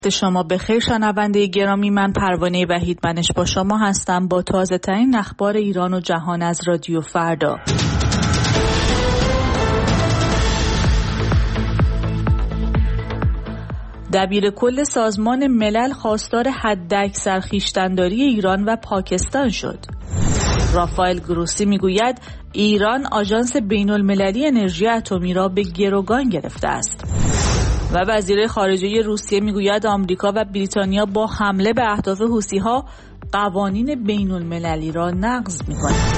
شما بخیر شنونده گرامی، من پروانه وحیدمنش با شما هستم با تازه ترین اخبار ایران و جهان از رادیو فردا. دبیرکل سازمان ملل خواستار حداکثر خویشتن‌داری ایران و پاکستان شد. رافائل گروسی میگوید ایران آژانس بین‌المللی انرژی اتمی را به گروگان گرفته است. و وزیر خارجه روسیه میگوید آمریکا و بریتانیا با حمله به اهداف حوثی‌ها قوانین بین‌المللی را نقض می‌کنند.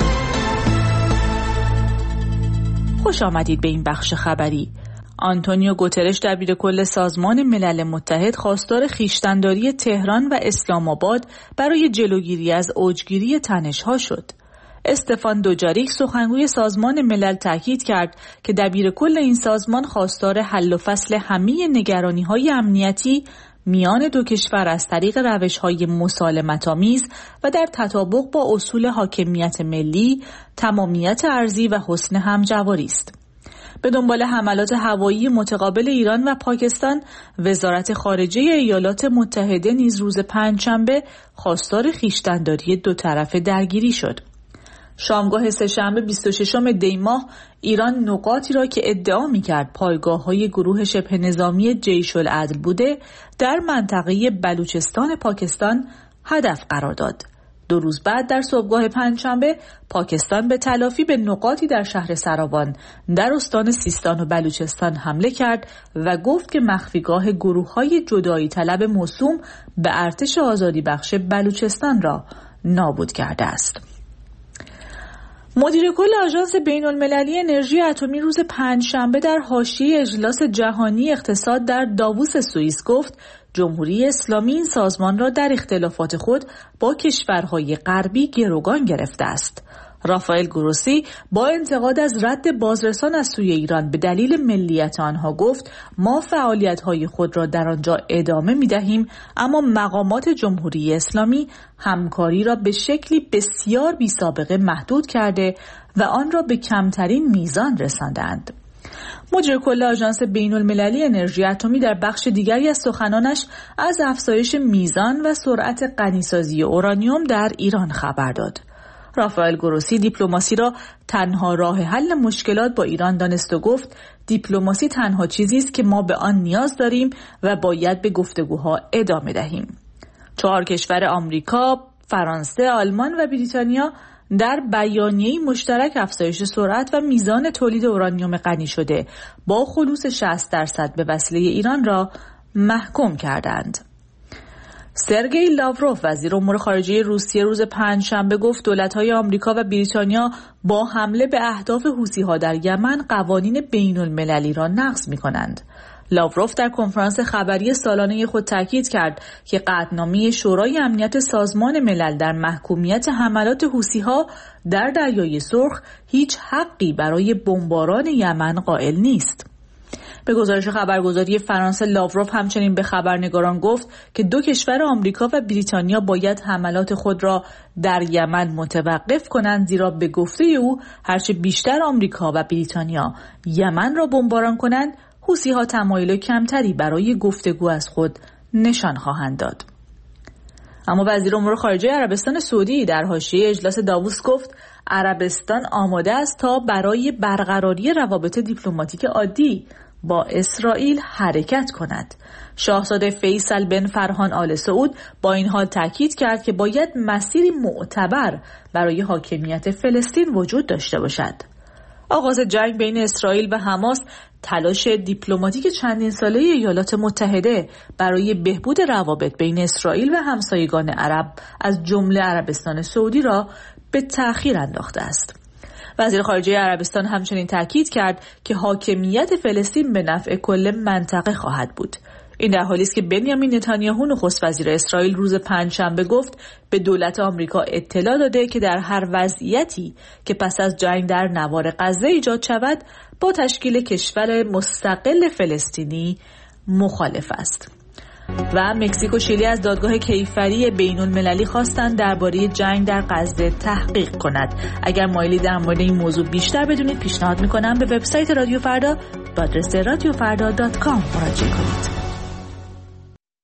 خوش آمدید به این بخش خبری. آنتونیو گوترش دبیرکل سازمان ملل متحد خواستار خویشتن‌داری تهران و اسلام آباد برای جلوگیری از اوجگیری تنش‌ها شد. استفان دوجاریک سخنگوی سازمان ملل تاکید کرد که دبیرکل این سازمان خواستار حل و فصل همه نگرانی‌های امنیتی میان دو کشور از طریق روش‌های مسالمت‌آمیز و در تطابق با اصول حاکمیت ملی، تمامیت ارضی و حسن همجواری است. به دنبال حملات هوایی متقابل ایران و پاکستان، وزارت خارجه ایالات متحده نیز روز پنجشنبه خواستار خویشتن‌داری دو طرفه درگیری شد. شامگاه سه‌شنبه 26 دی ماه ایران نقاطی را که ادعا می‌کرد پایگاه‌های گروه شبه نظامی جیش العدل بوده در منطقه بلوچستان پاکستان هدف قرار داد. 2 روز بعد در صبحگاه پنجشنبه پاکستان به تلافی به نقاطی در شهر سراوان در استان سیستان و بلوچستان حمله کرد و گفت که مخفیگاه گروه‌های جدایی طلب موسوم به ارتش آزادی بخش بلوچستان را نابود کرده است. مدیر کل آژانس بین‌المللی انرژی اتمی روز پنجشنبه در حاشیه اجلاس جهانی اقتصاد در داووس سوئیس گفت جمهوری اسلامی این سازمان را در اختلافات خود با کشورهای غربی گروگان گرفته است. رافائل گروسی با انتقاد از رد بازرسان از سوی ایران به دلیل ملیت آنها گفت ما فعالیت‌های خود را در آنجا ادامه می‌دهیم، اما مقامات جمهوری اسلامی همکاری را به شکلی بسیار بی‌سابقه محدود کرده و آن را به کمترین میزان رساندند. مدیر کل آژانس بین‌المللی انرژی اتمی در بخش دیگری از سخنانش از افزایش میزان و سرعت غنیسازی اورانیوم در ایران خبر داد. رافائل گروسی دیپلماسی را تنها راه حل مشکلات با ایران دانست و گفت دیپلماسی تنها چیزی است که ما به آن نیاز داریم و باید به گفتگوها ادامه دهیم. 4 کشور آمریکا، فرانسه، آلمان و بریتانیا در بیانیه‌ای مشترک افزایش سرعت و میزان تولید اورانیوم غنی شده با خلوص 60% به وسیله ایران را محکوم کردند. سرگئی لاوروف وزیر امور خارجه روسیه روز پنجشنبه گفت دولت‌های آمریکا و بریتانیا با حمله به اهداف حوثی‌ها در یمن قوانین بین‌المللی را نقض می‌کنند. لاوروف در کنفرانس خبری سالانه خود تاکید کرد که قطعنامه شورای امنیت سازمان ملل در محکومیت حملات حوثی‌ها در دریای سرخ هیچ حقی برای بمباران یمن قائل نیست. به گزارش خبرگزاری فرانسه لاوروف همچنین به خبرنگاران گفت که 2 کشور آمریکا و بریتانیا باید حملات خود را در یمن متوقف کنند، زیرا به گفته او هرچه بیشتر آمریکا و بریتانیا یمن را بمباران کنند حوثی‌ها تمایل کمتری برای گفتگو از خود نشان خواهند داد. اما وزیر امور خارجه عربستان سعودی در حاشیه اجلاس داووس گفت عربستان آماده است تا برای برقراری روابط دیپلماتیک عادی با اسرائیل حرکت کند. شاهزاده فیصل بن فرهان آل سعود با این حال تاکید کرد که باید مسیری معتبر برای حاکمیت فلسطین وجود داشته باشد. آغاز جنگ بین اسرائیل و حماس تلاش دیپلماتیک چندین ساله ایالات متحده برای بهبود روابط بین اسرائیل و همسایگان عرب از جمله عربستان سعودی را به تأخیر انداخته است. وزیر خارجه عربستان همچنین تاکید کرد که حاکمیت فلسطین به نفع کل منطقه خواهد بود. این در حالی است که بنیامین نتانیاهو نخست وزیر اسرائیل روز پنجشنبه گفت به دولت آمریکا اطلاع داده که در هر وضعیتی که پس از جنگ در نوار غزه ایجاد شود با تشکیل کشور مستقل فلسطینی مخالف است. و مکزیک و شیلی از دادگاه کیفری بین‌المللی خواستند درباره جنگ در غزه تحقیق کند. اگر مایلی در مورد این موضوع بیشتر بدونید پیشنهاد می‌کنم به وبسایت رادیو فردا با آدرس radiofarda.com مراجعه کنید.